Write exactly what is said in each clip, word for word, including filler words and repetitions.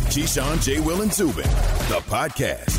Keyshawn, J. Will, and Zubin, the podcast.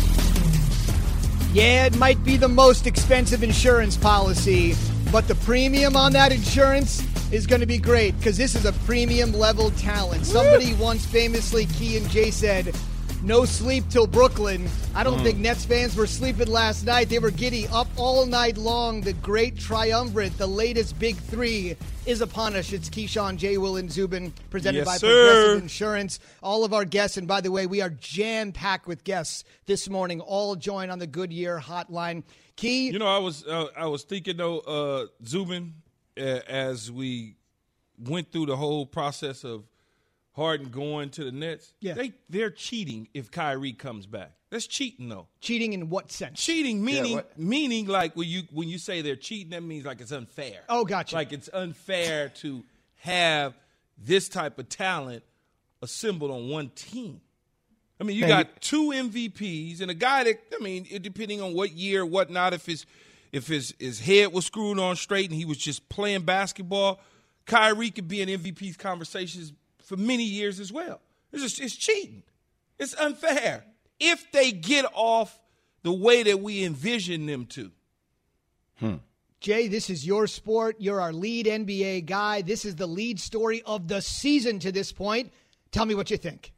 Yeah, it might be the most expensive insurance policy, but the premium on that insurance is going to be great because this is a premium level talent. Somebody once famously, Key and Jay said, no sleep till Brooklyn. I don't mm. think Nets fans were sleeping last night. They were giddy up all night long. The great triumvirate, the latest big three, is upon us. It's Keyshawn, J. Will, and Zubin, presented yes, by sir. Progressive Insurance. All of our guests, and by the way, we are jam-packed with guests this morning, all joined on the Goodyear hotline. Key? You know, I was uh, I was thinking, though, uh, Zubin, uh, as we went through the whole process of Harden going to the Nets, yeah. they, they're cheating if Kyrie comes back. That's cheating, though. Cheating in what sense? Cheating, meaning yeah, meaning like when you when you say they're cheating, that means like it's unfair. Oh, gotcha. Like it's unfair to have this type of talent assembled on one team. I mean, you Man, got you- two M V Ps and a guy that, I mean, it, depending on what year, whatnot, if his if his, his head was screwed on straight and he was just playing basketball, Kyrie could be in M V P conversations for many years as well. It's just, it's cheating. It's unfair if they get off the way that we envision them to. Hmm. Jay, this is your sport. You're our lead N B A guy. This is the lead story of the season to this point. Tell me what you think.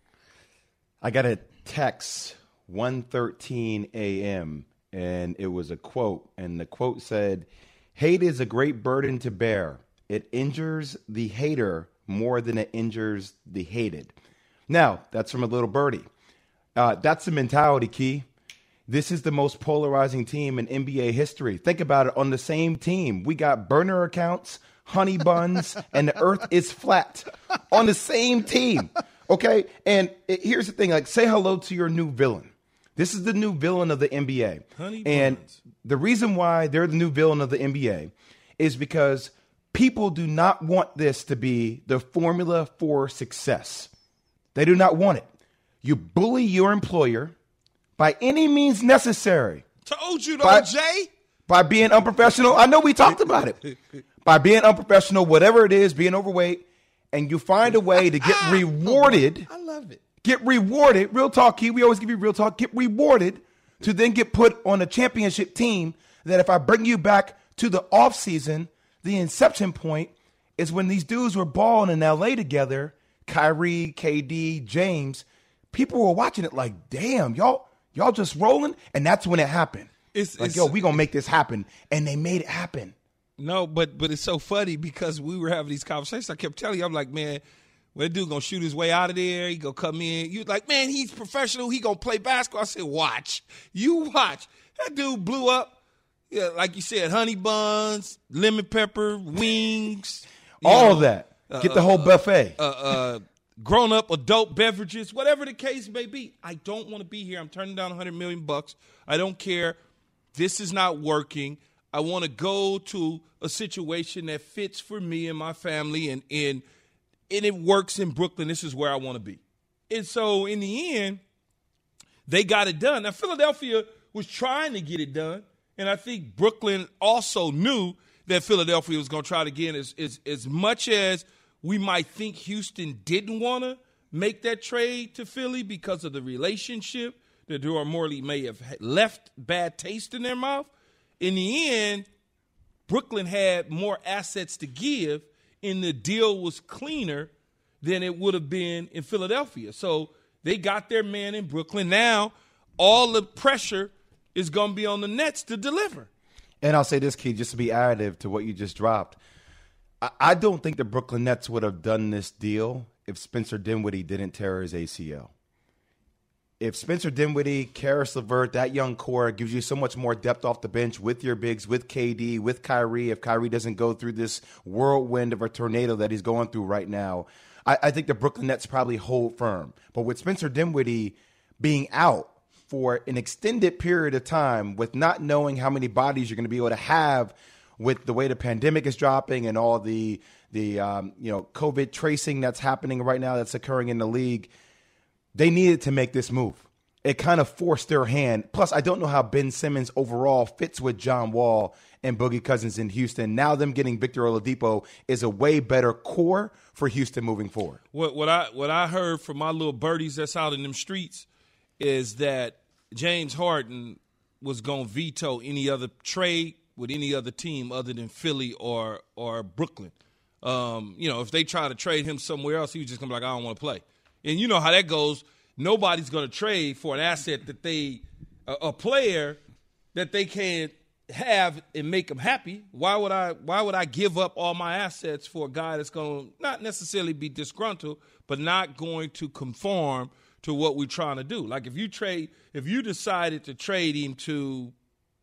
I got a text one thirteen a.m. and it was a quote, and the quote said, "Hate is a great burden to bear. It injures the hater more than it injures the hated." Now, that's from a little birdie. Uh, that's the mentality, Key. This is the most polarizing team in N B A history. Think about it. On the same team, we got burner accounts, honey buns, and the earth is flat on the same team. Okay? And it, here's the thing. Like, say hello to your new villain. This is the new villain of the N B A. Honey and buns. The reason why they're the new villain of the N B A is because people do not want this to be the formula for success. They do not want it. You bully your employer by any means necessary. Told you, though, By- Jay. By being unprofessional. I know we talked about it. By being unprofessional, whatever it is, being overweight, and you find a way to get rewarded. I love it. Get rewarded. Real talk, Key. We always give you real talk. Get rewarded to then get put on a championship team that if I bring you back to the offseason, the inception point is when these dudes were balling in L A together, Kyrie, K D, James. People were watching it like, damn, y'all, y'all just rolling. And that's when it happened. It's like, it's, yo, we going to make this happen. And they made it happen. No, but but it's so funny because we were having these conversations. I kept telling you, I'm like, man, when that dude going to shoot his way out of there, he going to come in. You like, man, he's professional. He going to play basketball. I said, watch. You watch. That dude blew up. Yeah, like you said, honey buns, lemon pepper, wings. All know, of that. Uh, Get the whole buffet. Uh, uh, grown-up adult beverages, whatever the case may be. I don't want to be here. I'm turning down one hundred million bucks. I don't care. This is not working. I want to go to a situation that fits for me and my family, and, and, and it works in Brooklyn. This is where I want to be. And so in the end, they got it done. Now, Philadelphia was trying to get it done, and I think Brooklyn also knew that Philadelphia was going to try it again. As, as, as much as we might think Houston didn't want to make that trade to Philly because of the relationship that Daryl Morey may have left bad taste in their mouth, in the end, Brooklyn had more assets to give, and the deal was cleaner than it would have been in Philadelphia. So they got their man in Brooklyn. Now all the pressure is going to be on the Nets to deliver. And I'll say this, Key, just to be additive to what you just dropped. I, I don't think the Brooklyn Nets would have done this deal if Spencer Dinwiddie didn't tear his A C L. If Spencer Dinwiddie, Karis LeVert, that young core gives you so much more depth off the bench with your bigs, with K D, with Kyrie, if Kyrie doesn't go through this whirlwind of a tornado that he's going through right now, I, I think the Brooklyn Nets probably hold firm. But with Spencer Dinwiddie being out for an extended period of time with not knowing how many bodies you're going to be able to have with the way the pandemic is dropping and all the the um, you know COVID tracing that's happening right now that's occurring in the league, they needed to make this move. it kind of forced their hand. Plus, I don't know how Ben Simmons overall fits with John Wall and Boogie Cousins in Houston. Now them getting Victor Oladipo is a way better core for Houston moving forward. What, what I what I heard from my little birdies that's out in them streets is that James Harden was going to veto any other trade with any other team other than Philly or or Brooklyn. Um, you know, if they try to trade him somewhere else, he was just going to be like, I don't want to play. And you know how that goes. Nobody's going to trade for an asset that they a, a player that they can't have and make them happy. Why would I why would I give up all my assets for a guy that's going to not necessarily be disgruntled, but not going to conform to what we're trying to do? Like if you trade, if you decided to trade him to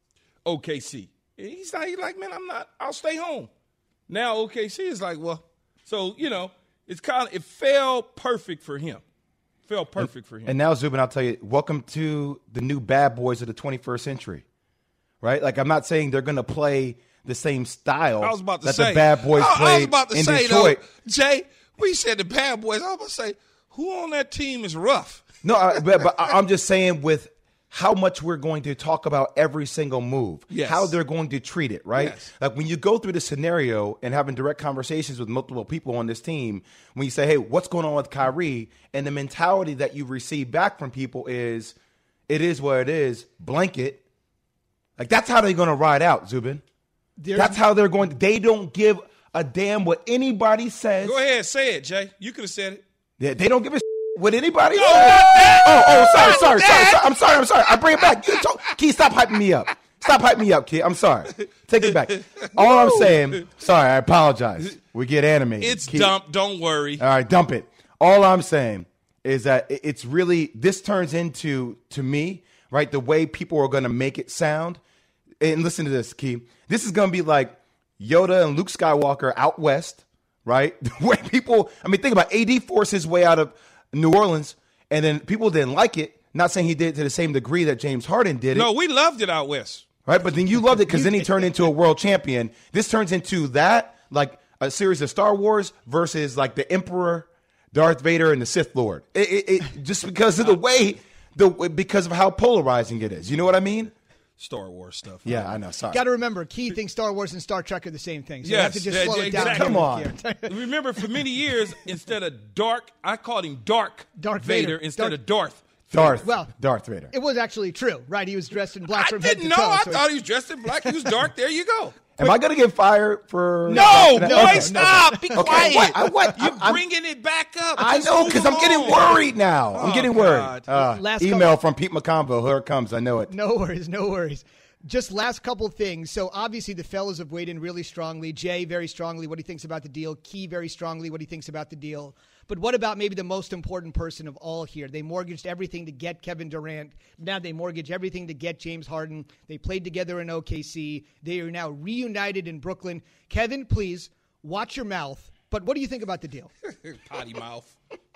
O K C, he's not, he's like, man, I'm not, I'll stay home. Now O K C is like, well, so, you know, it's kind of, it fell perfect for him. Fell perfect for him. And now, Zubin, I'll tell you, welcome to the new bad boys of the twenty-first century, right? Like, I'm not saying they're going to play the same style I was about to that say, the bad boys I, played I was about to in say, Detroit. Though, Jay, we said the bad boys. I was about to say, who on that team is rough? No, I, but, but I'm just saying with how much we're going to talk about every single move, yes. how they're going to treat it, right? Yes. Like when you go through the scenario and having direct conversations with multiple people on this team, when you say, hey, what's going on with Kyrie? And the mentality that you receive back from people is, it is what it is, blanket. Like that's how they're going to ride out, Zubin. There's, that's how they're going to, they don't give a damn what anybody says. Go ahead, say it, Jay. You could have said it. Yeah, they don't give a shit what anybody no, says. Oh, oh, sorry, sorry, sorry, sorry. I'm sorry, I'm sorry. I bring it back. You talk, Key, stop hyping me up. Stop hyping me up, Key. I'm sorry. Take it back. All I'm saying, sorry, I apologize. We get animated. It's Key. dumped. Don't worry. All right, dump it. All I'm saying is that it's really, this turns into, to me, right, the way people are going to make it sound. And listen to this, Key. This is going to be like Yoda and Luke Skywalker out west, right? Where people, I mean, think about it. A D forced his way out of New Orleans, and then people didn't like it. Not saying he did it to the same degree that James Harden did it. No, we loved it out west. Right, but then you loved it because then he turned into a world champion. This turns into that, like a series of Star Wars versus like the Emperor, Darth Vader, and the Sith Lord. It, it, it just because of the way, the because of how polarizing it is. You know what I mean? Star Wars stuff. Yeah, I know. Sorry. Got to remember, Key thinks Star Wars and Star Trek are the same thing. So yes, you have to just yeah, slow yeah, it down. exactly. Come on. Remember, for many years, instead of Dark, I called him Dark, Darth Vader, Vader. instead Darth- of Darth. Darth. Well, Darth Vader. It was actually true, right? He was dressed in black I from head didn't to know. toe. I so thought he was dressed in black. He was dark. There you go. Am I going to get fired for? No, boy, Okay. stop. Be Okay, quiet. what? I- what? You're I'm- bringing it back up. I Just know move because I'm getting along. worried now. I'm Oh, getting God. worried. Uh, Last email couple- from Pete McConville. Here it comes. I know it. No worries, no worries. Just last couple things. So obviously the fellas have weighed in really strongly. Jay very strongly what he thinks about the deal. Key very strongly what he thinks about the deal. But what about maybe the most important person of all here? They mortgaged everything to get Kevin Durant. Now they mortgage everything to get James Harden. They played together in O K C. They are now reunited in Brooklyn. Kevin, please watch your mouth. But what do you think about the deal? Potty mouth.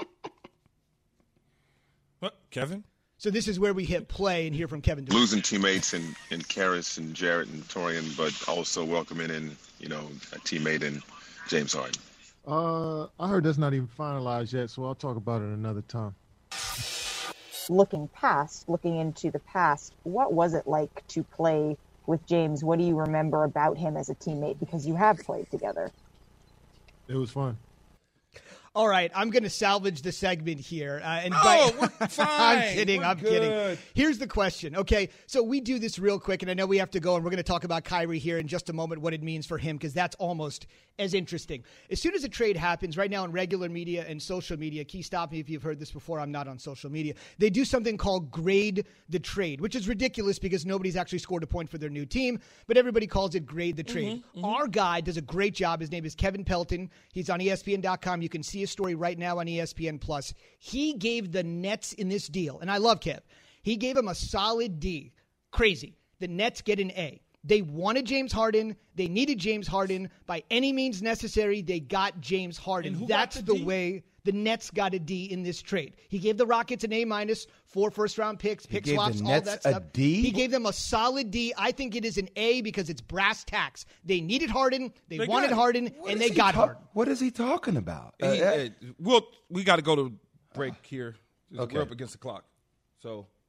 What, Kevin? So this is where we hit play and hear from Kevin Durant. Losing teammates in, in Karis and Jarrett and Torian, but also welcoming in, you know, a teammate in James Harden. Uh, I heard that's not even finalized yet, so I'll talk about it another time. Looking past, looking into the past, what was it like to play with James? What do you remember about him as a teammate? Because you have played together. It was fun. All right, I'm going to salvage the segment here. Uh, and Oh, by, we're fine. I'm kidding. We're I'm good. kidding. Here's the question. Okay, so we do this real quick, and I know we have to go, and we're going to talk about Kyrie here in just a moment, what it means for him, because that's almost as interesting. As soon as a trade happens, right now in regular media and social media, Key, stop me if you've heard this before. I'm not on social media. They do something called grade the trade, which is ridiculous because nobody's actually scored a point for their new team, but everybody calls it grade the trade. Mm-hmm, mm-hmm. Our guy does a great job. His name is Kevin Pelton. He's on E S P N dot com. You can see his story right now on E S P N Plus. He gave the Nets in this deal, and I love Kev. He gave him a solid D. Crazy. The Nets get an A. They wanted James Harden. They needed James Harden. By any means necessary, they got James Harden. And who That's got the, the D? way the Nets got a D in this trade. He gave the Rockets an A minus, four first-round picks, pick gave the swaps, all Nets that a stuff. D? He gave them a solid D. I think it is an A because it's brass tacks. They needed Harden. They, They wanted got it. Harden, What and is they he got ta- Harden. What is he talking about? Uh, He- uh, uh, well, we got to go to break here. Okay. We're up against the clock. So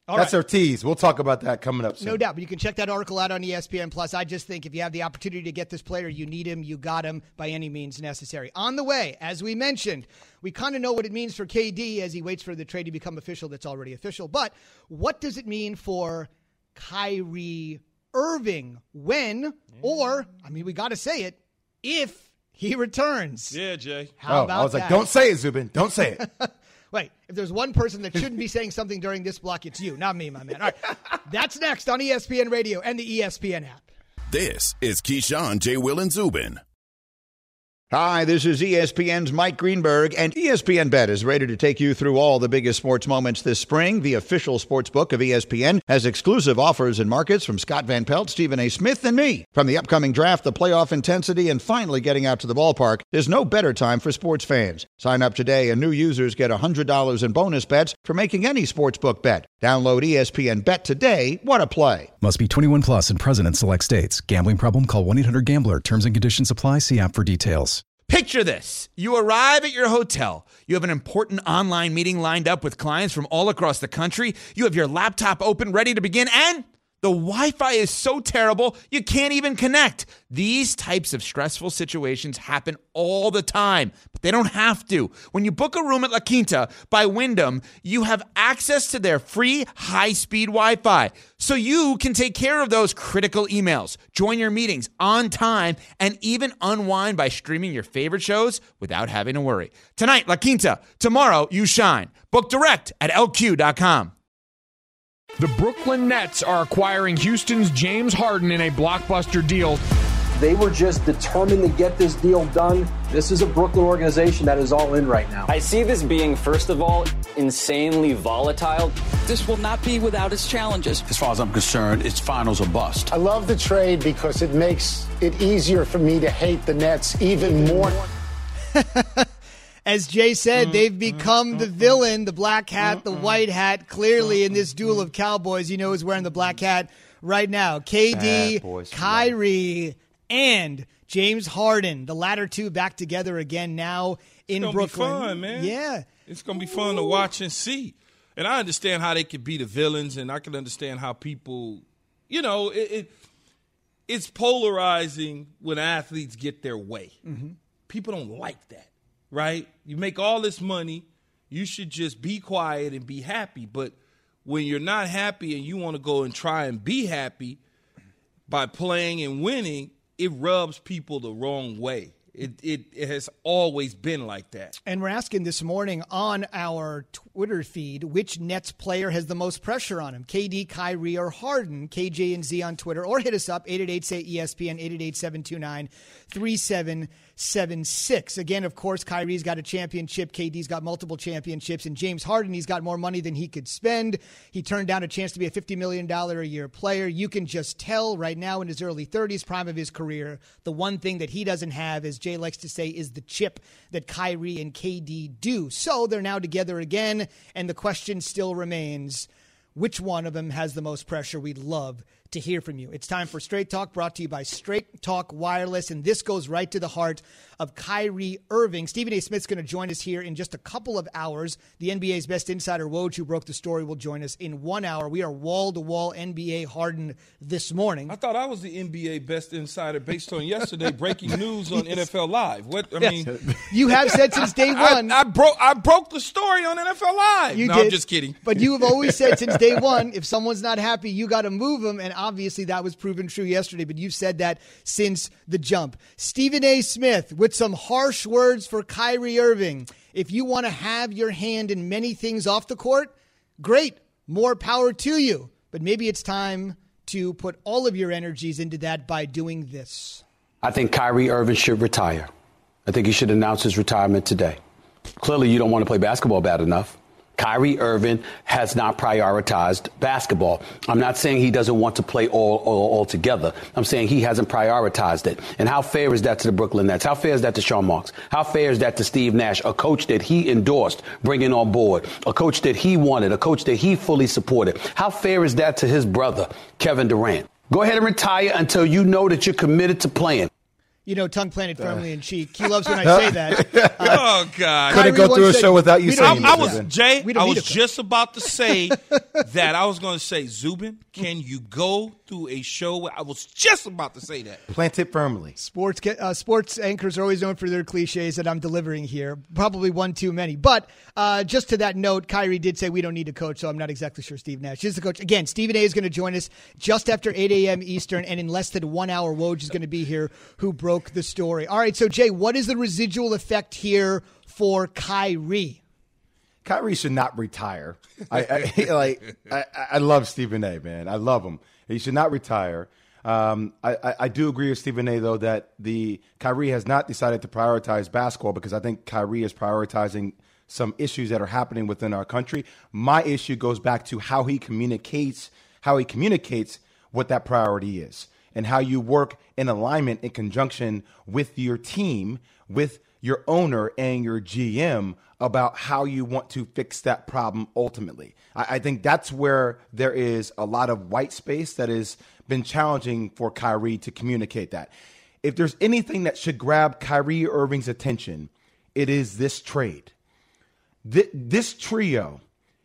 All That's right. our tease. We'll talk about that coming up soon. No doubt, but you can check that article out on E S P N Plus. I just think if you have the opportunity to get this player, you need him, you got him by any means necessary. On the way, as we mentioned, we kind of know what it means for K D as he waits for the trade to become official that's already official. But what does it mean for Kyrie Irving when, or, I mean, we got to say it, if he returns? Yeah, Jay. How oh, about I was that? like, don't say it, Zubin. Don't say it. Wait, if there's one person that shouldn't be saying something during this block, it's you, not me, my man. All right, that's next on E S P N Radio and the E S P N app. This is Keyshawn, J. Will, and Zubin. Hi, this is E S P N's Mike Greenberg, and E S P N Bet is ready to take you through all the biggest sports moments this spring. The official sports book of E S P N has exclusive offers and markets from Scott Van Pelt, Stephen A. Smith, and me. From the upcoming draft, the playoff intensity, and finally getting out to the ballpark, there's no better time for sports fans. Sign up today, and new users get one hundred dollars in bonus bets for making any sportsbook bet. Download E S P N Bet today. What a play. Must be twenty-one plus and present in select states. Gambling problem? Call one eight hundred gambler. Terms and conditions apply. See app for details. Picture this. You arrive at your hotel. You have an important online meeting lined up with clients from all across the country. You have your laptop open, ready to begin, and the Wi-Fi is so terrible, you can't even connect. These types of stressful situations happen all the time, but they don't have to. When you book a room at La Quinta by Wyndham, you have access to their free high-speed Wi-Fi, so you can take care of those critical emails, join your meetings on time, and even unwind by streaming your favorite shows without having to worry. Tonight, La Quinta. Tomorrow, you shine. Book direct at L Q dot com. The Brooklyn Nets are acquiring Houston's James Harden in a blockbuster deal. They were just determined to get this deal done. This is a Brooklyn organization that is all in right now. I see this being, first of all, insanely volatile. This will not be without its challenges. As far as I'm concerned, it's finals or bust. I love the trade because it makes it easier for me to hate the Nets even more. As Jay said, they've become the villain, the black hat, the white hat. Clearly, in this duel of cowboys, you know who's wearing the black hat right now. K D, Kyrie, and James Harden. The latter two back together again now in it's Brooklyn. Be fun, man. Yeah. It's going to be fun to watch and see. And I understand how they could be the villains, and I can understand how people, you know, it, it it's polarizing when athletes get their way. Mm-hmm. People don't like that. Right? You make all this money, you should just be quiet and be happy. But when you're not happy and you want to go and try and be happy by playing and winning, it rubs people the wrong way. It, it it has always been like that. And we're asking this morning on our Twitter feed, which Nets player has the most pressure on him? K D, Kyrie, or Harden? K J and Z on Twitter, or hit us up, eight eight eight, S A Y, E S P N, eight eight eight, seven two nine, three seven seven six. Again, of course, Kyrie's got a championship. K D's got multiple championships. And James Harden, he's got more money than he could spend. He turned down a chance to be a fifty million dollars a year player. You can just tell right now in his early thirties, prime of his career, the one thing that he doesn't have, as Jay likes to say, is the chip that Kyrie and K D do. So they're now together again, and the question still remains, which one of them has the most pressure? We'd love to hear from you. It's time for Straight Talk, brought to you by Straight Talk Wireless, and this goes right to the heart of Kyrie Irving. Stephen A. Smith's going to join us here in just a couple of hours. The N B A's best insider, Woj, who broke the story, will join us in one hour. We are wall-to-wall N B A hardened this morning. I thought I was the N B A best insider based on yesterday breaking news on N F L Live. What I yes. mean, you have said since day one. I, I broke I broke the story on N F L Live. You no, did, I'm just kidding. But you have always said since day one, if someone's not happy, you got to move them, and obviously that was proven true yesterday. But you've said that since the jump. Stephen A. Smith with some harsh words for Kyrie Irving. If you want to have your hand in many things off the court, great, more power to you. But maybe it's time to put all of your energies into that by doing this. I think Kyrie Irving should retire. I think he should announce his retirement today. Clearly, you don't want to play basketball bad enough. Kyrie Irving has not prioritized basketball. I'm not saying he doesn't want to play all, all, all together. I'm saying he hasn't prioritized it. And how fair is that to the Brooklyn Nets? How fair is that to Sean Marks? How fair is that to Steve Nash, a coach that he endorsed bringing on board, a coach that he wanted, a coach that he fully supported? How fair is that to his brother, Kevin Durant? Go ahead and retire until you know that you're committed to playing. You know, tongue planted firmly in cheek. He loves when I say that. Uh, oh, God. Couldn't go through a show without you saying I, I that. was, Jay, I was coach. just about to say that. I was going to say, Zubin, can you go through a show? I was just about to say that. Plant it firmly. Sports uh, sports anchors are always known for their cliches that I'm delivering here. Probably one too many. But uh, just to that note, Kyrie did say we don't need a coach, so I'm not exactly sure Steve Nash is the coach. Again, Stephen A. is going to join us just after eight a.m. Eastern, and in less than one hour, Woj is going to be here, who broke the story. All right, so Jay, what is the residual effect here for Kyrie? Kyrie should not retire. I, I like. I, I love Stephen A. Man, I love him. He should not retire. Um, I, I, I do agree with Stephen A. though that the Kyrie has not decided to prioritize basketball, because I think Kyrie is prioritizing some issues that are happening within our country. My issue goes back to how he communicates, how he communicates what that priority is, and how you work in alignment in conjunction with your team, with your owner and your G M about how you want to fix that problem ultimately. I, I think that's where there is a lot of white space that has been challenging for Kyrie to communicate that. If there's anything that should grab Kyrie Irving's attention, it is this trade. Th- this trio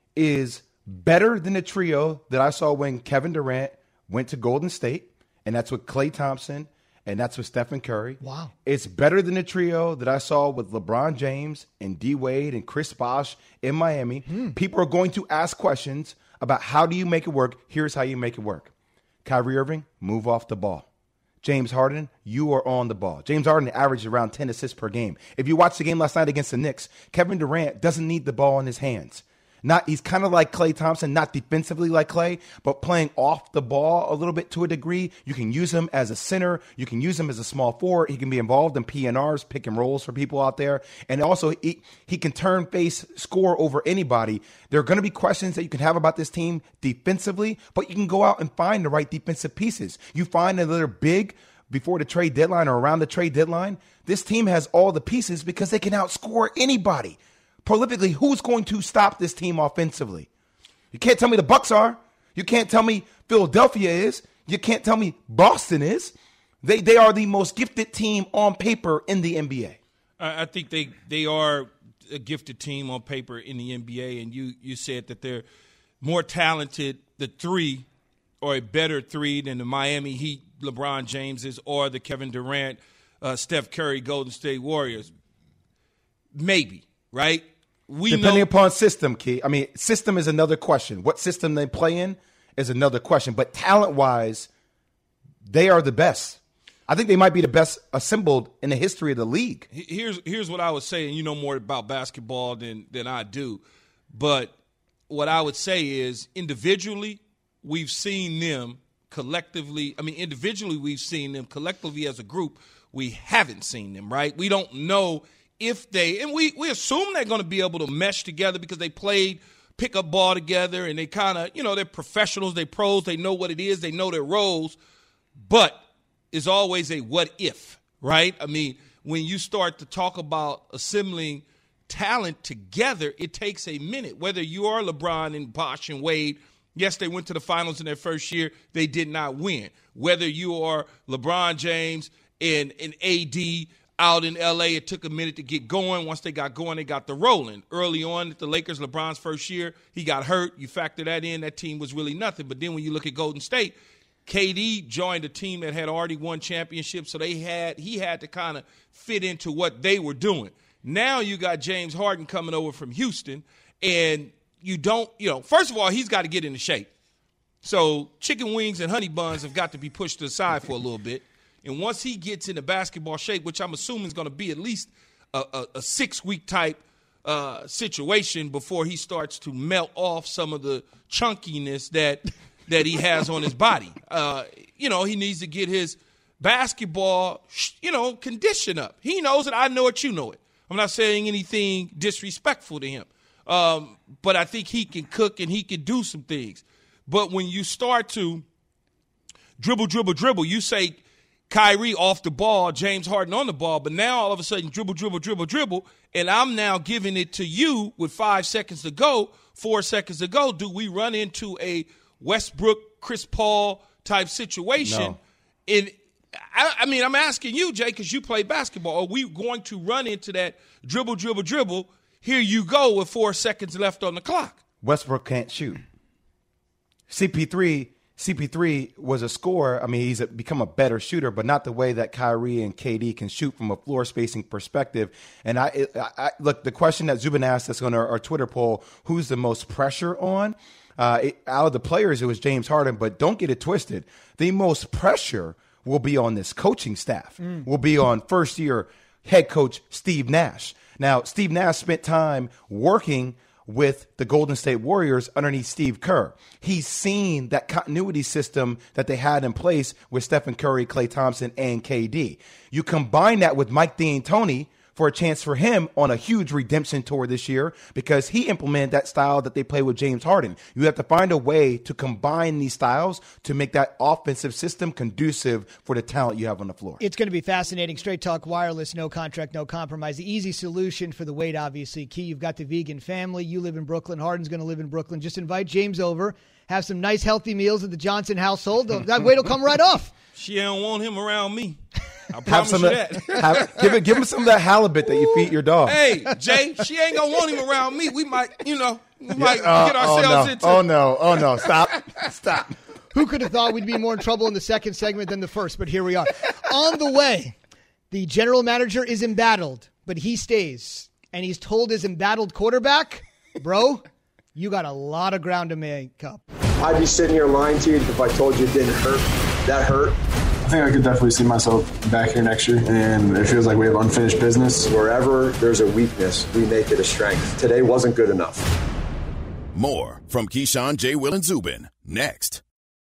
is better than the trio that I saw when Kevin Durant went to Golden State, and that's with Klay Thompson, and that's with Stephen Curry. Wow. It's better than the trio that I saw with LeBron James and D. Wade and Chris Bosh in Miami. Hmm. People are going to ask questions about how do you make it work. Here's how you make it work. Kyrie Irving, move off the ball. James Harden, you are on the ball. James Harden averaged around ten assists per game. If you watched the game last night against the Knicks, Kevin Durant doesn't need the ball in his hands. Not, he's kind of like Klay Thompson, not defensively like Klay, but playing off the ball a little bit to a degree. You can use him as a center. You can use him as a small forward. He can be involved in P N Rs, pick and rolls for people out there. And also, he, he can turn, face, score over anybody. There are going to be questions that you can have about this team defensively, but you can go out and find the right defensive pieces. You find that they're big before the trade deadline or around the trade deadline. This team has all the pieces because they can outscore anybody. Prolifically, who's going to stop this team offensively? You can't tell me the Bucks are. You can't tell me Philadelphia is. You can't tell me Boston is. They they are the most gifted team on paper in the N B A. I think they, they are a gifted team on paper in the N B A, and you, you said that they're more talented, the three, or a better three than the Miami Heat, LeBron Jameses, or the Kevin Durant, uh, Steph Curry, Golden State Warriors. Maybe, right? We Depending know- upon system, Key. I mean, system is another question. What system they play in is another question. But talent-wise, they are the best. I think they might be the best assembled in the history of the league. Here's here's what I would say, and you know more about basketball than, than I do. But what I would say is individually, we've seen them collectively. I mean, individually, we've seen them. Collectively as a group, we haven't seen them, right? We don't know if they, and we, we assume they're going to be able to mesh together because they played pickup ball together and they kind of, you know, they're professionals, they're pros, they know what it is, they know their roles, but it's always a what if, right? I mean, when you start to talk about assembling talent together, it takes a minute. Whether you are LeBron and Bosh and Wade, yes, they went to the finals in their first year, they did not win. Whether you are LeBron James and, and A D, out in L A, it took a minute to get going. Once they got going, they got the rolling. Early on at the Lakers, LeBron's first year, he got hurt. You factor that in, that team was really nothing. But then when you look at Golden State, K D joined a team that had already won championships, so they had he had to kind of fit into what they were doing. Now you got James Harden coming over from Houston, and you don't, you know, first of all, he's got to get into shape. So chicken wings and honey buns have got to be pushed to the side for a little bit. And once he gets into basketball shape, which I'm assuming is going to be at least a, a, a six-week type uh, situation before he starts to melt off some of the chunkiness that that he has on his body. Uh, you know, he needs to get his basketball, you know, condition up. He knows it. I know it. You know it. I'm not saying anything disrespectful to him. Um, but I think he can cook and he can do some things. But when you start to dribble, dribble, dribble, you say – Kyrie off the ball, James Harden on the ball, but now all of a sudden dribble, dribble, dribble, dribble, and I'm now giving it to you with five seconds to go, four seconds to go. Do we run into a Westbrook, Chris Paul type situation? No. And I, I mean, I'm asking you, Jay, because you play basketball. Are we going to run into that dribble, dribble, dribble? Here you go with four seconds left on the clock. Westbrook can't shoot. C P three C P three was a scorer. I mean, he's a, become a better shooter, but not the way that Kyrie and K D can shoot from a floor spacing perspective. And I, it, I look, the question that Zubin asked us on our, our Twitter poll, who's the most pressure on? Uh, it, out of the players, it was James Harden, but don't get it twisted. The most pressure will be on this coaching staff, mm. will be on first-year head coach Steve Nash. Now, Steve Nash spent time working with the Golden State Warriors underneath Steve Kerr. He's seen that continuity system that they had in place with Stephen Curry, Klay Thompson, and K D. You combine that with Mike D'Antoni for a chance for him on a huge redemption tour this year because he implemented that style that they play with James Harden. You have to find a way to combine these styles to make that offensive system conducive for the talent you have on the floor. It's going to be fascinating. Straight Talk Wireless, no contract, no compromise. The easy solution for the weight, obviously. Key, you've got the vegan family. You live in Brooklyn. Harden's going to live in Brooklyn. Just invite James over. Have some nice, healthy meals at the Johnson household. That weight will come right off. She don't want him around me. I Have promise some you of, that. have, give, it, give him some of that halibut that you feed your dog. Hey, Jay, she ain't going to want him around me. We might, you know, we might Uh, get ourselves oh no. into Oh, no. Oh, no. Stop. Stop. Who could have thought we'd be more in trouble in the second segment than the first? But here we are. On the way, the general manager is embattled, but he stays. And he's told his embattled quarterback, bro, you got a lot of ground to make up. I'd be sitting here lying to you if I told you it didn't hurt. That hurt. I think I could definitely see myself back here next year, and it feels like we have unfinished business. Wherever there's a weakness, we make it a strength. Today wasn't good enough. More from Keyshawn, J. Will, and Zubin next.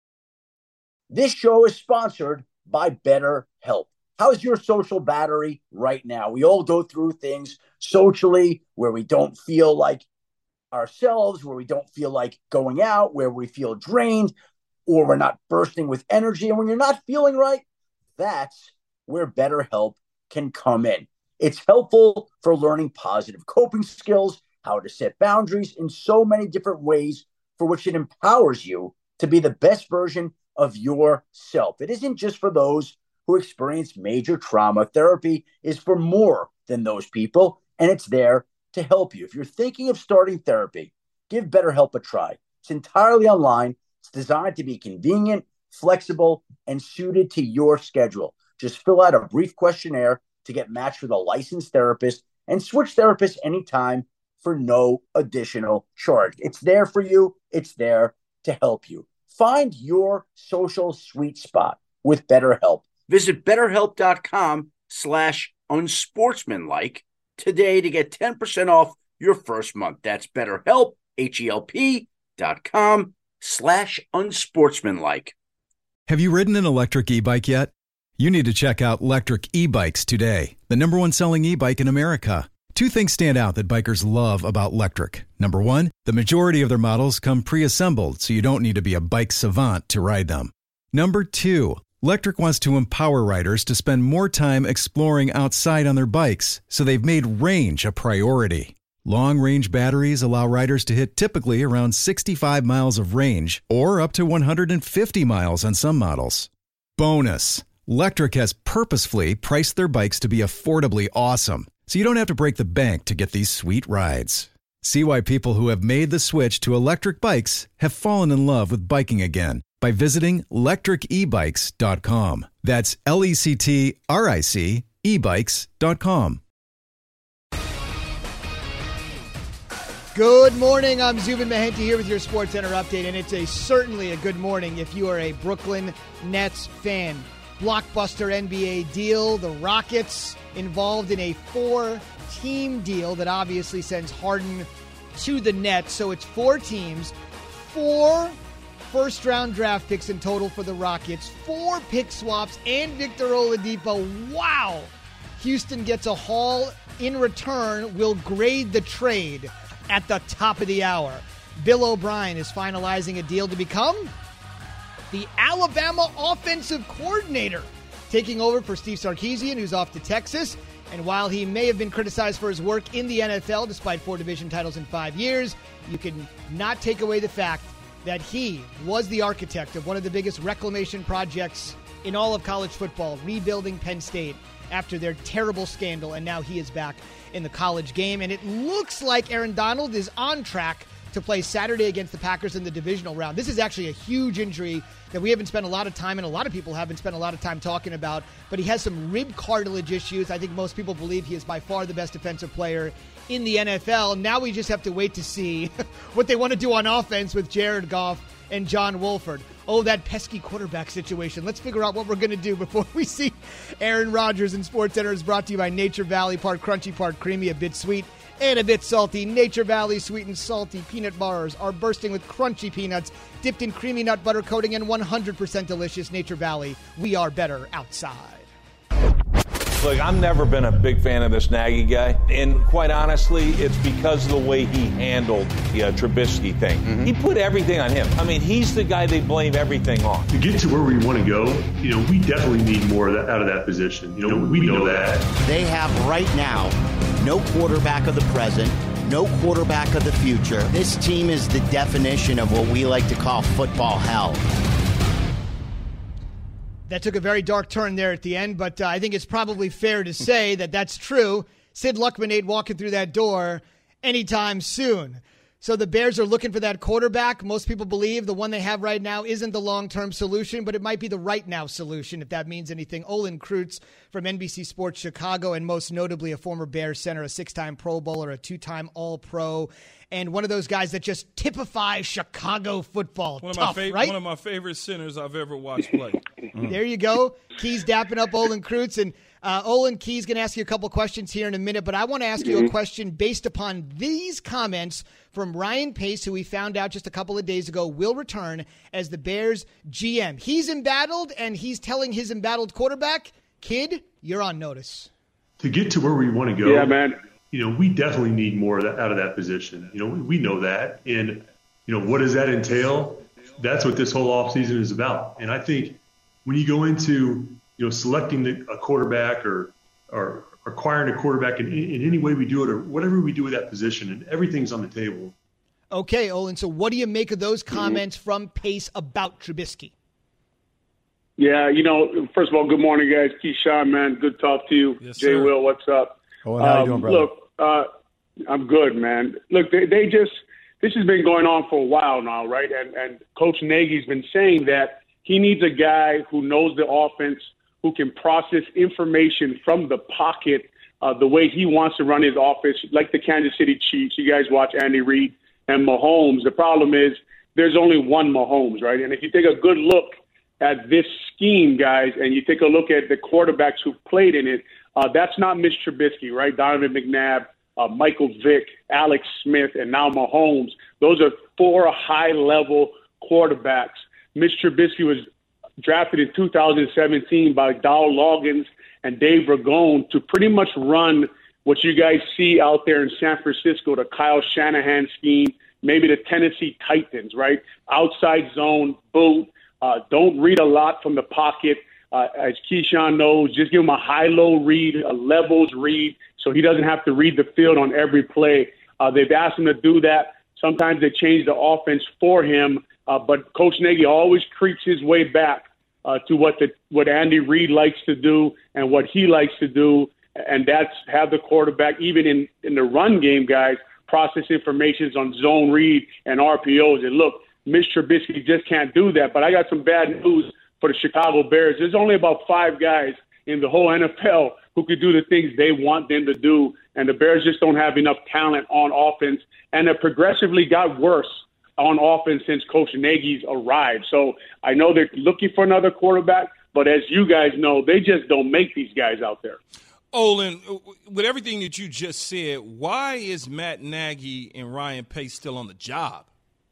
This show is sponsored by BetterHelp. How's your social battery right now? We all go through things socially where we don't feel like ourselves, where we don't feel like going out, where we feel drained, or we're not bursting with energy. And when you're not feeling right, that's where BetterHelp can come in. It's helpful for learning positive coping skills, how to set boundaries in so many different ways for which it empowers you to be the best version of yourself. It isn't just for those who experience major trauma. Therapy is for more than those people, and it's there to help you. If you're thinking of starting therapy, give BetterHelp a try. It's entirely online. It's designed to be convenient, flexible, and suited to your schedule. Just fill out a brief questionnaire to get matched with a licensed therapist and switch therapists anytime for no additional charge. It's there for you. It's there to help you. Find your social sweet spot with BetterHelp. Visit BetterHelp.com slash unsportsmanlike today to get ten percent off your first month. That's BetterHelp, H-E-L-P dot com slash unsportsmanlike. Have you ridden an electric e-bike yet? You need to check out Lectric E-Bikes today, the number one selling e-bike in America. Two things stand out that bikers love about Lectric. Number one, the majority of their models come pre-assembled, so you don't need to be a bike savant to ride them. Number two, Lectric wants to empower riders to spend more time exploring outside on their bikes, so they've made range a priority. Long-range batteries allow riders to hit typically around sixty-five miles of range, or up to one hundred fifty miles on some models. Bonus, Lectric has purposefully priced their bikes to be affordably awesome, so you don't have to break the bank to get these sweet rides. See why people who have made the switch to electric bikes have fallen in love with biking again by visiting lectric e bikes dot com. That's L E C T R I C e bikes dot com. Good morning. I'm Zubin Mehenti here with your SportsCenter update, and it's a certainly a good morning if you are a Brooklyn Nets fan. Blockbuster N B A deal. The Rockets involved in a four-team deal that obviously sends Harden to the Nets. So it's four teams, four first-round draft picks in total for the Rockets, four pick swaps, and Victor Oladipo. Wow! Houston gets a haul. In return, will grade the trade at the top of the hour. Bill O'Brien is finalizing a deal to become the Alabama offensive coordinator, taking over for Steve Sarkisian, who's off to Texas. And while he may have been criticized for his work in the N F L, despite four division titles in five years, you can not take away the fact that he was the architect of one of the biggest reclamation projects in all of college football, rebuilding Penn State after their terrible scandal, and now he is back in the college game. And it looks like Aaron Donald is on track to play Saturday against the Packers in the divisional round. This is actually a huge injury that we haven't spent a lot of time, and a lot of people haven't spent a lot of time talking about, but he has some rib cartilage issues. I think most people believe he is by far the best defensive player in the N F L. Now we just have to wait to see what they want to do on offense with Jared Goff and John Wolford. Oh, that pesky quarterback situation. Let's figure out what we're going to do before we see Aaron Rodgers. And SportsCenter is brought to you by Nature Valley, part crunchy, part creamy, a bit sweet and a bit salty. Nature Valley sweet and salty peanut bars are bursting with crunchy peanuts dipped in creamy nut butter coating and one hundred percent delicious. Nature Valley, we are better outside. Look, I've never been a big fan of this Nagy guy, and quite honestly, it's because of the way he handled the uh, Trubisky thing. Mm-hmm. He put everything on him. I mean, he's the guy they blame everything on. To get to where we want to go, you know, we definitely need more of that, out of that position. You know, we, we know that. They have right now no quarterback of the present, no quarterback of the future. This team is the definition of what we like to call football hell. That took a very dark turn there at the end, but uh, I think it's probably fair to say that that's true. Sid Luckman ain't walking through that door anytime soon. So the Bears are looking for that quarterback. Most people believe the one they have right now isn't the long-term solution, but it might be the right now solution, if that means anything. Olin Kreutz from N B C Sports Chicago, and most notably a former Bears center, a six-time Pro Bowler, a two-time All-Pro, and one of those guys that just typifies Chicago football. One of, Tough, my fav- right? one of my favorite centers I've ever watched play. There you go. Keys dapping up Olin Kreutz. And uh, Olin, Keys going to ask you a couple questions here in a minute, but I want to ask you a question based upon these comments from Ryan Pace, who we found out just a couple of days ago will return as the Bears G M. He's embattled, and he's telling his embattled quarterback, kid, you're on notice. To get to where we want to go, yeah, man. You know, we definitely need more of that, out of that position. You know, we, we know that. And, you know, what does that entail? That's what this whole offseason is about. And I think when you go into, you know, selecting the, a quarterback or or acquiring a quarterback in, in any way we do it or whatever we do with that position, and everything's on the table. Okay, Olin, so what do you make of those comments mm-hmm. from Pace about Trubisky? Yeah, you know, first of all, good morning, guys. Keyshawn, man, good to talk to you. Yes, Jay sir. Will, what's up? Oh, how um, you doing, brother? Look, uh, I'm good, man. Look, they, they just – this has been going on for a while now, right? And, and Coach Nagy's been saying that he needs a guy who knows the offense, who can process information from the pocket uh, the way he wants to run his offense, like the Kansas City Chiefs. You guys watch Andy Reid and Mahomes. The problem is there's only one Mahomes, right? And if you take a good look at this scheme, guys, and you take a look at the quarterbacks who played in it, uh, that's not Mitch Trubisky, right? Donovan McNabb, uh, Michael Vick, Alex Smith, and now Mahomes. Those are four high-level quarterbacks. Mitch Trubisky was drafted in two thousand seventeen by Dow Loggins and Dave Ragone to pretty much run what you guys see out there in San Francisco, the Kyle Shanahan scheme, maybe the Tennessee Titans, right? Outside zone, boot, uh, don't read a lot from the pocket. Uh, as Keyshawn knows, just give him a high-low read, a levels read, so he doesn't have to read the field on every play. Uh, they've asked him to do that. Sometimes they change the offense for him, uh, but Coach Nagy always creeps his way back uh, to what the what Andy Reid likes to do and what he likes to do, and that's have the quarterback, even in, in the run game, guys, process information on zone read and R P Os. And look, Mitch Trubisky just can't do that. But I got some bad news for the Chicago Bears. There's only about five guys in the whole N F L who could do the things they want them to do, and the Bears just don't have enough talent on offense, and it progressively got worse on offense since Coach Nagy's arrived. So I know they're looking for another quarterback, but as you guys know, they just don't make these guys out there. Olin, with everything that you just said, why is Matt Nagy and Ryan Pace still on the job?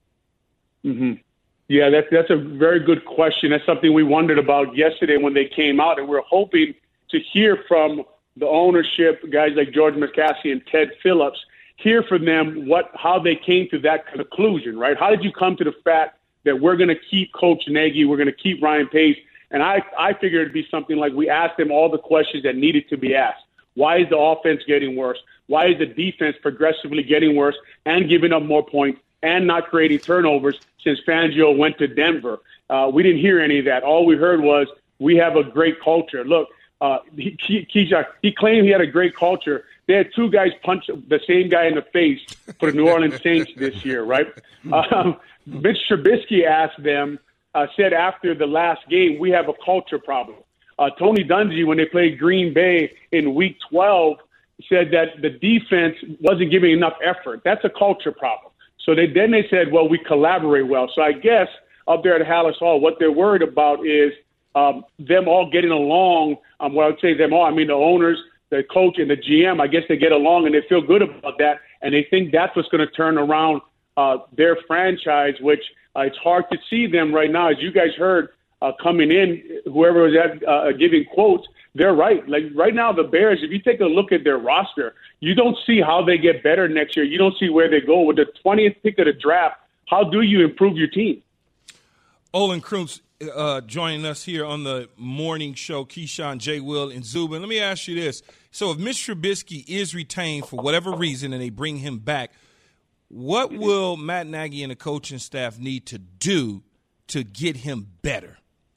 Mm-hmm. Yeah, that's that's a very good question. That's something we wondered about yesterday when they came out, and we're hoping to hear from the ownership, guys like George McCaskey and Ted Phillips, hear from them what how they came to that conclusion, right? How did you come to the fact that we're going to keep Coach Nagy, we're going to keep Ryan Pace? And I, I figured it'd be something like we asked them all the questions that needed to be asked. Why is the offense getting worse? Why is the defense progressively getting worse and giving up more points? and not creating turnovers since Fangio went to Denver. Uh, we didn't hear any of that. All we heard was we have a great culture. Look, uh, he, he, he claimed he had a great culture. They had two guys punch the same guy in the face for the New Orleans Saints this year, right? Um, Mitch Trubisky asked them, uh, said after the last game, we have a culture problem. Uh, Tony Dungy, when they played Green Bay in Week twelve, said that the defense wasn't giving enough effort. That's a culture problem. So they then they said, well, we collaborate well. So I guess up there at Hallis Hall, what they're worried about is um, them all getting along. Um, well, I would say them all. I mean, the owners, the coach, and the G M, I guess they get along and they feel good about that. And they think that's what's going to turn around uh, their franchise, which uh, it's hard to see them right now. As you guys heard uh, coming in, whoever was at, uh, giving quotes, they're right. Like right now, the Bears, if you take a look at their roster, you don't see how they get better next year. You don't see where they go. With the twentieth pick of the draft, how do you improve your team? Olin Krutz uh, joining us here on the morning show, Keyshawn, J. Will, and Zubin. Let me ask you this. So if Mitch Trubisky is retained for whatever reason and they bring him back, what will Matt Nagy and the coaching staff need to do to get him better?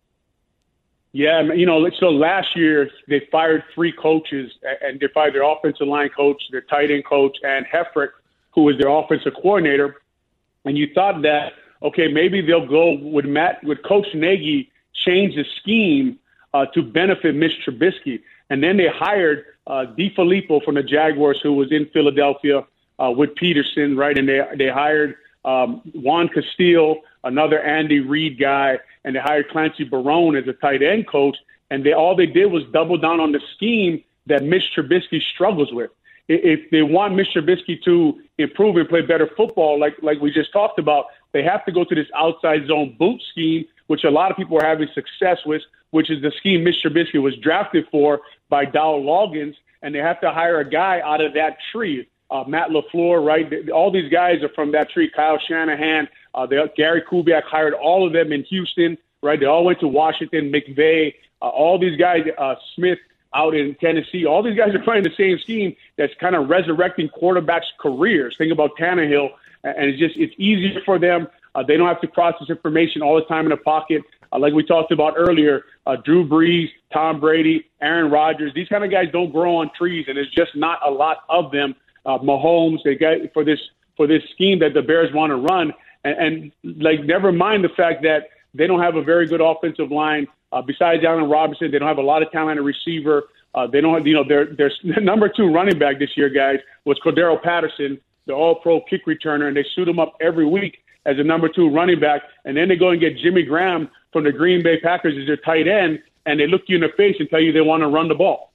Yeah, you know, so last year they fired three coaches, and they fired their offensive line coach, their tight end coach, and Heffrick, who was their offensive coordinator. And you thought that, okay, maybe they'll go with Matt, with Coach Nagy, change the scheme uh, to benefit Mitch Trubisky. And then they hired uh, DeFilippo from the Jaguars, who was in Philadelphia uh, with Peterson, right? And they they hired um, Juan Castillo, another Andy Reid guy, and they hired Clancy Barone as a tight end coach. And they all they did was double down on the scheme that Mitch Trubisky struggles with. If they want Mitch Trubisky to improve and play better football, like like we just talked about, they have to go to this outside zone boot scheme, which a lot of people are having success with, which is the scheme Mitch Trubisky was drafted for by Dow Loggins, and they have to hire a guy out of that tree. Uh, Matt LaFleur, right? All these guys are from that tree. Kyle Shanahan, uh, they, Gary Kubiak hired all of them in Houston, right? They all went to Washington, McVay, uh, all these guys, uh, Smith out in Tennessee. All these guys are playing the same scheme that's kind of resurrecting quarterbacks' careers. Think about Tannehill, and it's just it's easier for them. Uh, they don't have to process information all the time in the pocket. Uh, like we talked about earlier, uh, Drew Brees, Tom Brady, Aaron Rodgers, these kind of guys don't grow on trees, and there's just not a lot of them. Uh, Mahomes, they got for this for this scheme that the Bears want to run, and, and like never mind the fact that they don't have a very good offensive line. Uh, besides Allen Robinson, they don't have a lot of talent at receiver. Uh, they don't have, you know, their their number two running back this year, guys, was Cordero Patterson, the All-Pro kick returner, and they suit him up every week as a number two running back. And then they go and get Jimmy Graham from the Green Bay Packers as their tight end, and they look you in the face and tell you they want to run the ball.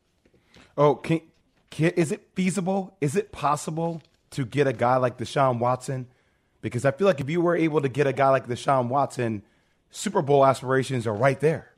Oh, can, can, is it feasible? Is it possible to get a guy like Deshaun Watson? Because I feel like if you were able to get a guy like Deshaun Watson, Super Bowl aspirations are right there.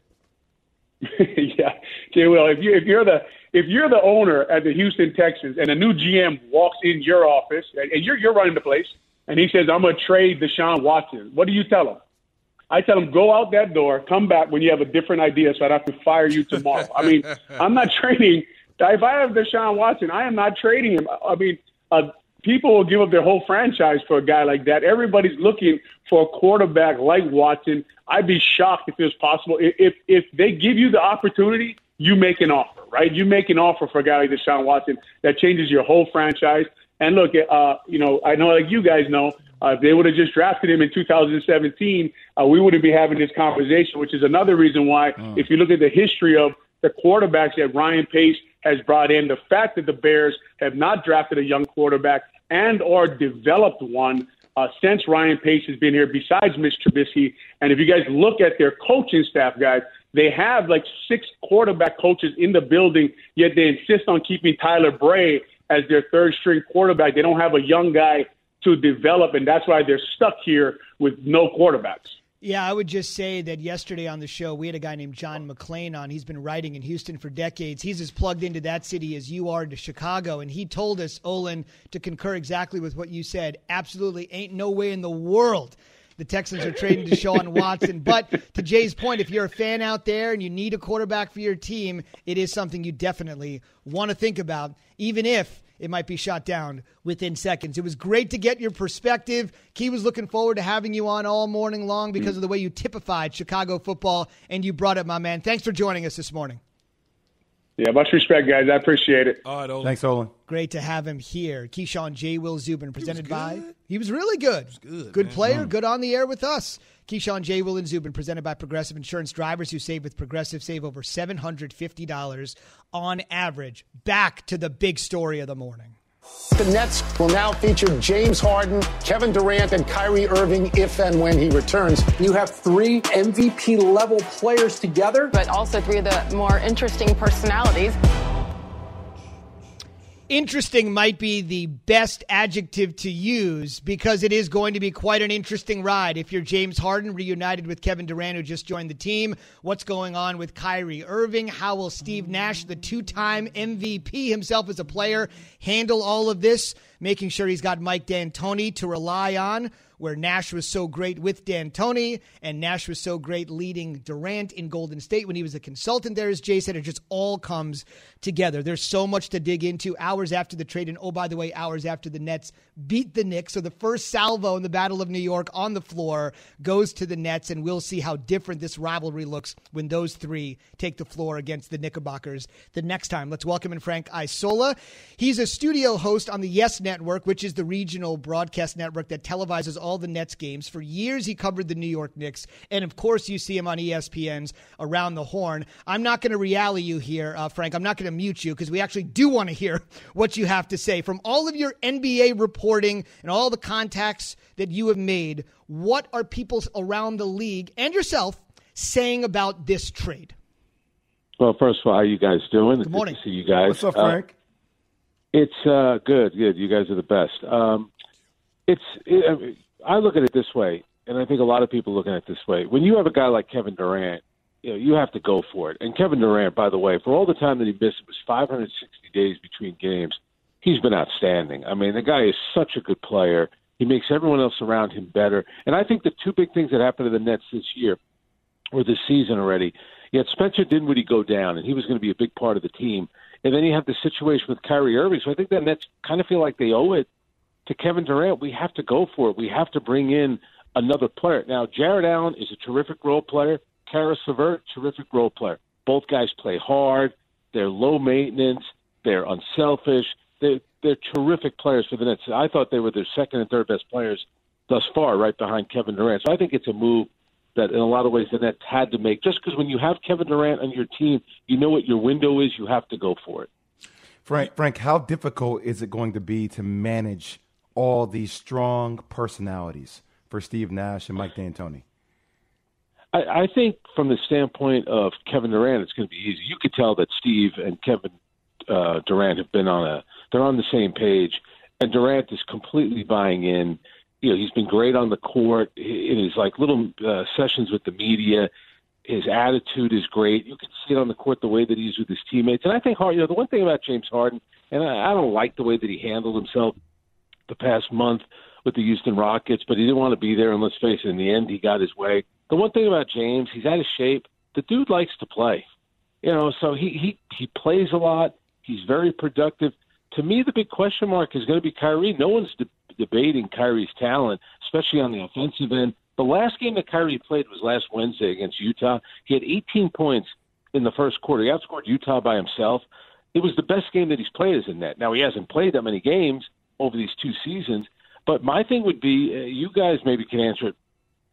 Yeah, Jay Will, if you if you're the if you're the owner at the Houston Texans and a new G M walks in your office and you're you're running the place and he says, I'm gonna trade Deshaun Watson, what do you tell him? I tell him, go out that door, come back when you have a different idea so I don't have to fire you tomorrow. I mean, I'm not trading. If I have Deshaun Watson, I am not trading him. I mean, uh, people will give up their whole franchise for a guy like that. Everybody's looking for a quarterback like Watson. I'd be shocked if it was possible. If if they give you the opportunity, you make an offer, right? You make an offer for a guy like Deshaun Watson that changes your whole franchise. And look, uh, you know, I know, like you guys know, uh, if they would have just drafted him in two thousand seventeen, uh, we wouldn't be having this conversation, which is another reason why, mm. if you look at the history of the quarterbacks that Ryan Pace has brought in, the fact that the Bears have not drafted a young quarterback and or developed one uh, since Ryan Pace has been here, besides Mitch Trubisky. And if you guys look at their coaching staff, guys, they have like six quarterback coaches in the building, yet they insist on keeping Tyler Bray as their third-string quarterback. They don't have a young guy to develop, and that's why they're stuck here with no quarterbacks. Yeah, I would just say that yesterday on the show, we had a guy named John McClain on. He's been writing in Houston for decades. He's as plugged into that city as you are to Chicago. And he told us, Olin, to concur exactly with what you said. Absolutely ain't no way in the world the Texans are trading Deshaun Watson. But to Jay's point, if you're a fan out there and you need a quarterback for your team, it is something you definitely want to think about, even if it might be shot down within seconds. It was great to get your perspective. Key was looking forward to having you on all morning long because of the way you typified Chicago football, and you brought it, my man. Thanks for joining us this morning. Yeah, much respect, guys. I appreciate it. All right, Olin. Thanks, Olin. Great to have him here. Keyshawn J. Will Zubin, presented he by. He was really good. He was good, good man. player, Mm. good on the air with us. Keyshawn J. Will and Zubin, presented by Progressive Insurance. Drivers who save with Progressive save over seven hundred fifty dollars on average. Back to the big story of the morning. The Nets will now feature James Harden, Kevin Durant, and Kyrie Irving if and when he returns. You have three M V P-level players together. But also three of the more interesting personalities. Interesting might be the best adjective to use because it is going to be quite an interesting ride. If you're James Harden reunited with Kevin Durant, who just joined the team, what's going on with Kyrie Irving? How will Steve Nash, the two-time M V P himself as a player, handle all of this? Making sure he's got Mike D'Antoni to rely on, where Nash was so great with D'Antoni, and Nash was so great leading Durant in Golden State when he was a consultant there, as Jay said. It just all comes together. There's so much to dig into hours after the trade, and oh, by the way, hours after the Nets beat the Knicks. So the first salvo in the Battle of New York on the floor goes to the Nets, and we'll see how different this rivalry looks when those three take the floor against the Knickerbockers the next time. Let's welcome in Frank Isola. He's a studio host on the Yes Network, which is the regional broadcast network that televises all the Nets games. For years, he covered the New York Knicks, and of course, you see him on E S P N's Around the Horn. I'm not going to rally you here, uh, Frank. I'm not going to mute you because we actually do want to hear what you have to say. From all of your N B A reporting and all the contacts that you have made, what are people around the league and yourself saying about this trade? Well, first of all, how are you guys doing? Good morning. Good to see you guys. What's up, Frank? Uh, it's uh, good, good. You guys are the best. Um, it's it, I, mean, I look at it this way, and I think a lot of people look at it this way. When you have a guy like Kevin Durant, you know, you have to go for it. And Kevin Durant, by the way, for all the time that he missed, it was five hundred sixty days between games. He's been outstanding. I mean, the guy is such a good player. He makes everyone else around him better. And I think the two big things that happened to the Nets this year, or this season already, you had Spencer Dinwiddie go down, and he was going to be a big part of the team. And then you have the situation with Kyrie Irving. So I think the Nets kind of feel like they owe it to Kevin Durant. We have to go for it. We have to bring in another player. Now, Jared Allen is a terrific role player. Karis LeVert, terrific role player. Both guys play hard. They're low maintenance. They're unselfish. They're, they're terrific players for the Nets. I thought they were their second and third best players thus far, right behind Kevin Durant. So I think it's a move that in a lot of ways the Nets had to make. Just because when you have Kevin Durant on your team, you know what your window is, you have to go for it. Frank, Frank, how difficult is it going to be to manage all these strong personalities for Steve Nash and Mike D'Antoni? I, I think from the standpoint of Kevin Durant, it's going to be easy. You could tell that Steve and Kevin uh, Durant have been on a – they're on the same page, and Durant is completely buying in. You know, he's been great on the court in his like little uh, sessions with the media. His attitude is great. You can see it on the court the way that he's with his teammates. And I think, you know, the one thing about James Harden, and I, I don't like the way that he handled himself the past month with the Houston Rockets, but he didn't want to be there. And let's face it, in the end, he got his way. The one thing about James, he's out of shape. The dude likes to play, you know. So he he he plays a lot. He's very productive. To me, the big question mark is going to be Kyrie. No one's de- debating Kyrie's talent, especially on the offensive end. The last game that Kyrie played was last Wednesday against Utah. He had eighteen points in the first quarter. He outscored Utah by himself. It was the best game that he's played as a net. Now, he hasn't played that many games over these two seasons, but my thing would be, uh, you guys maybe can answer it,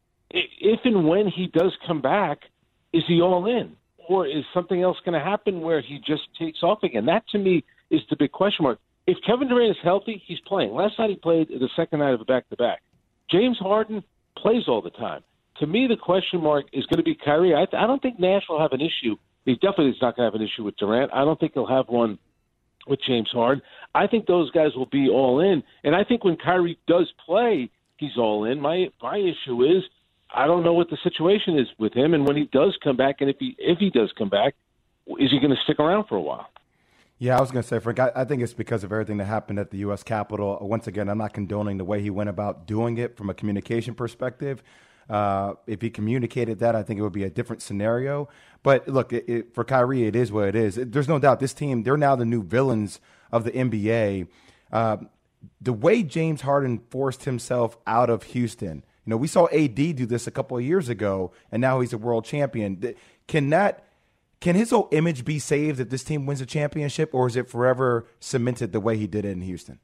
if and when he does come back, is he all in? Or is something else going to happen where he just takes off again? That, to me, is the big question mark. If Kevin Durant is healthy, he's playing. Last night he played the second night of a back-to-back. James Harden plays all the time. To me, the question mark is going to be Kyrie. I, I don't think Nash will have an issue. He definitely is not going to have an issue with Durant. I don't think he'll have one with James Harden. I think those guys will be all in. And I think when Kyrie does play, he's all in. My my issue is I don't know what the situation is with him, and when he does come back, and if he if he does come back, is he going to stick around for a while? Yeah, I was going to say, Frank, I, I think it's because of everything that happened at the U S Capitol. Once again, I'm not condoning the way he went about doing it from a communication perspective. Uh, if he communicated that, I think it would be a different scenario. But look, it, it, for Kyrie, it is what it is. It, there's no doubt this team, they're now the new villains of the N B A. Uh, the way James Harden forced himself out of Houston, you know, we saw A D do this a couple of years ago, and now he's a world champion. Can that, can his whole image be saved if this team wins a championship, or is it forever cemented the way he did it in Houston?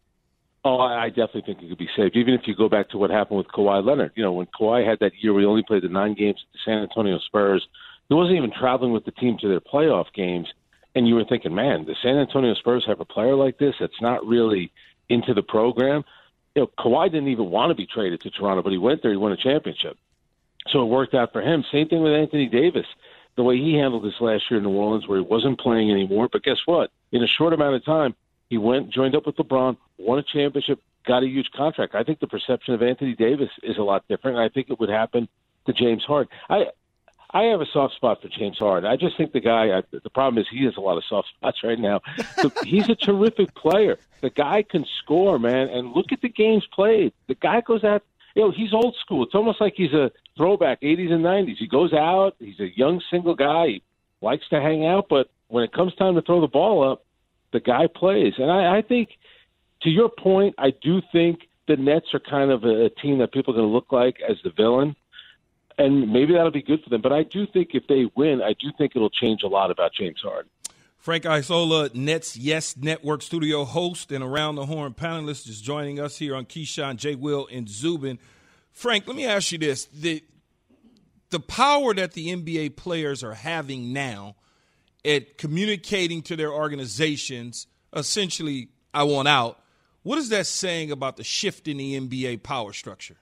Oh, I definitely think it could be saved. Even if you go back to what happened with Kawhi Leonard. You know, when Kawhi had that year where he only played the nine games at the San Antonio Spurs, he wasn't even traveling with the team to their playoff games. And you were thinking, man, the San Antonio Spurs have a player like this that's not really into the program. You know, Kawhi didn't even want to be traded to Toronto, but he went there, he won a championship. So it worked out for him. Same thing with Anthony Davis. The way he handled this last year in New Orleans where he wasn't playing anymore. But guess what? In a short amount of time, he went, joined up with LeBron, won a championship, got a huge contract. I think the perception of Anthony Davis is a lot different. I think it would happen to James Harden. I I have a soft spot for James Harden. I just think the guy, I, the problem is he has a lot of soft spots right now. So he's a terrific player. The guy can score, man, and look at the games played. The guy goes out, you know, he's old school. It's almost like he's a throwback, eighties and nineties. He goes out, he's a young single guy, he likes to hang out, but when it comes time to throw the ball up, the guy plays. And I, I think, to your point, I do think the Nets are kind of a, a team that people are going to look like as the villain. And maybe that'll be good for them. But I do think if they win, I do think it'll change a lot about James Harden. Frank Isola, Nets Yes Network studio host and Around the Horn panelist, is joining us here on Keyshawn, J. Will, and Zubin. Frank, let me ask you this. The, the power that the N B A players are having now at communicating to their organizations, essentially, I want out, what is that saying about the shift in the N B A power structure?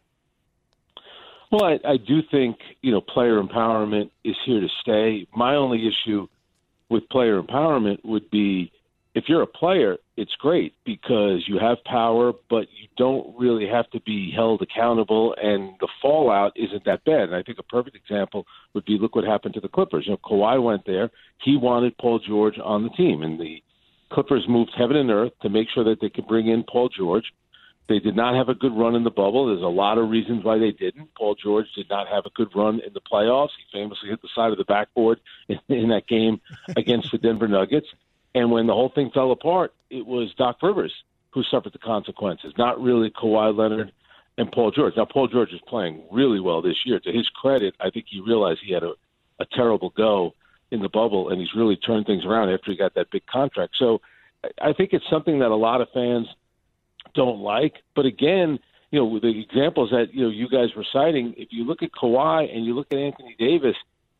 Well, I, I do think, you know, player empowerment is here to stay. My only issue with player empowerment would be if you're a player, it's great because you have power, but you don't really have to be held accountable, and the fallout isn't that bad. And I think a perfect example would be look what happened to the Clippers. You know, Kawhi went there. He wanted Paul George on the team, and the Clippers moved heaven and earth to make sure that they could bring in Paul George. They did not have a good run in the bubble. There's a lot of reasons why they didn't. Paul George did not have a good run in the playoffs. He famously hit the side of the backboard in, in that game against the Denver Nuggets. And when the whole thing fell apart, it was Doc Rivers who suffered the consequences, not really Kawhi Leonard and Paul George. Now, Paul George is playing really well this year. To his credit, I think he realized he had a, a terrible go in the bubble, and he's really turned things around after he got that big contract. So I think it's something that a lot of fans don't like. But again, you know, the examples that, you know, you guys were citing, if you look at Kawhi and you look at Anthony Davis,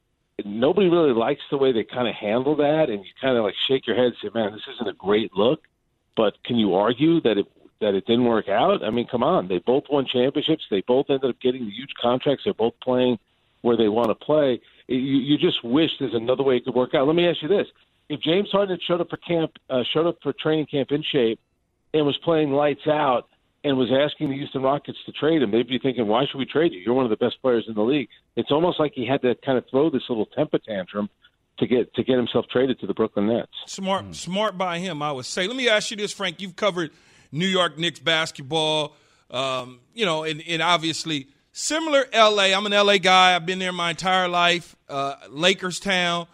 nobody really likes the way they kind of handle that, and you kind of like shake your head and say, man, this isn't a great look. But can you argue that it that it didn't work out? I mean, come on. They both won championships. They both ended up getting the huge contracts. They're both playing where they want to play. You, you just wish there's another way it could work out. Let me ask you this. If James Harden showed up for camp, uh, showed up for training camp in shape and was playing lights out and was asking the Houston Rockets to trade him, they'd be thinking, why should we trade you? You're one of the best players in the league. It's almost like he had to kind of throw this little temper tantrum to get to get himself traded to the Brooklyn Nets. Smart, mm. smart by him, I would say. Let me ask you this, Frank. You've covered New York Knicks basketball, um, you know, and, and obviously similar L A. I'm an L A guy. I've been there my entire life. Uh, Lakers town.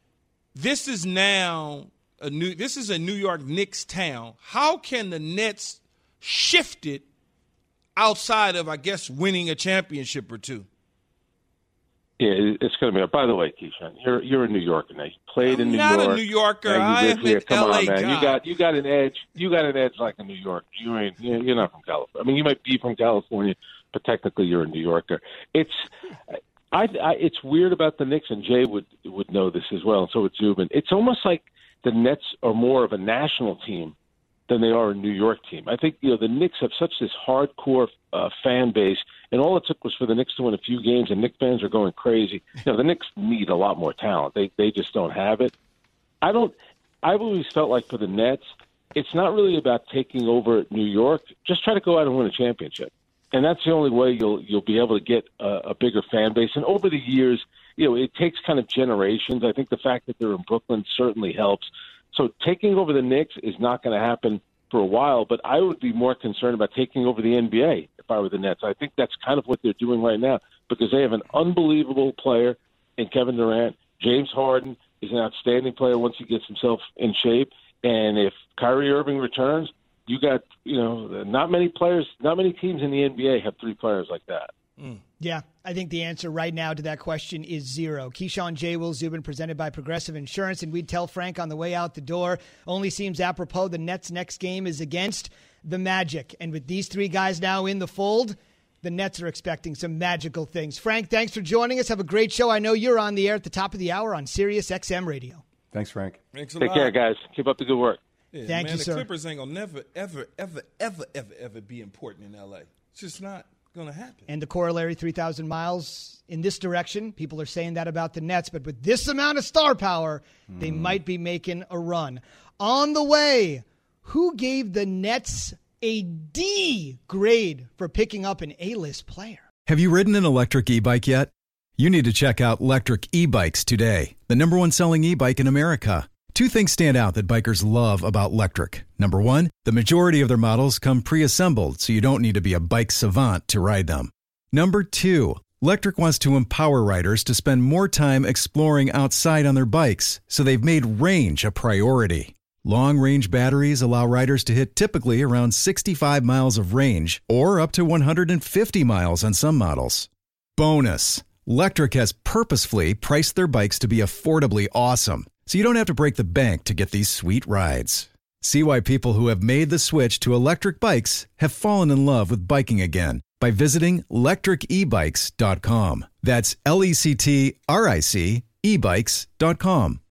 This is now a new. This is a New York Knicks town. How can the Nets shift it outside of, I guess, winning a championship or two? Yeah, it's going to be. By the way, Keyshawn, you're you're a New Yorker now. You played I'm in New not York. Not a New Yorker. I am here. an Come L A on, man. guy. You got you got an edge. You got an edge like a New Yorker. You ain't. You're not from California. I mean, you might be from California, but technically you're a New Yorker. It's. I, I, it's weird about the Knicks, and Jay would would know this as well, and so would Zubin. It's almost like the Nets are more of a national team than they are a New York team. I think, you know, the Knicks have such this hardcore uh, fan base, and all it took was for the Knicks to win a few games, and Knicks fans are going crazy. You know, the Knicks need a lot more talent. They they just don't have it. I don't. I've always felt like for the Nets, it's not really about taking over New York. Just try to go out and win a championship. And that's the only way you'll you'll be able to get a, a bigger fan base. And over the years, you know, it takes kind of generations. I think the fact that they're in Brooklyn certainly helps. So taking over the Knicks is not going to happen for a while, but I would be more concerned about taking over the N B A if I were the Nets. I think that's kind of what they're doing right now because they have an unbelievable player in Kevin Durant. James Harden is an outstanding player once he gets himself in shape. And if Kyrie Irving returns, you got, you know, not many players, not many teams in the N B A have three players like that. Mm. Yeah, I think the answer right now to that question is zero. Keyshawn J. Will Zubin, presented by Progressive Insurance, and we'd tell Frank on the way out the door, only seems apropos the Nets' next game is against the Magic. And with these three guys now in the fold, the Nets are expecting some magical things. Frank, thanks for joining us. Have a great show. I know you're on the air at the top of the hour on Sirius X M Radio. Thanks, Frank. Thanks a Take lot. care, guys. Keep up the good work. Yeah, Thank man, you, the sir. Clippers ain't going to never, ever, ever, ever, ever, ever be important in L A. It's just not going to happen. And the corollary three thousand miles in this direction. People are saying that about the Nets, but with this amount of star power, mm. they might be making a run. On the way, who gave the Nets a D grade for picking up an A-list player? Have you ridden an electric e-bike yet? You need to check out Lectric E-Bikes today, the number one selling e-bike in America. Two things stand out that bikers love about Lectric. Number one, the majority of their models come pre-assembled, so you don't need to be a bike savant to ride them. Number two, Lectric wants to empower riders to spend more time exploring outside on their bikes, so they've made range a priority. Long-range batteries allow riders to hit typically around sixty-five miles of range, or up to one hundred fifty miles on some models. Bonus, Lectric has purposefully priced their bikes to be affordably awesome, so you don't have to break the bank to get these sweet rides. See why people who have made the switch to electric bikes have fallen in love with biking again by visiting lectric e bikes dot com. That's L E C T R I C e bikes dot com.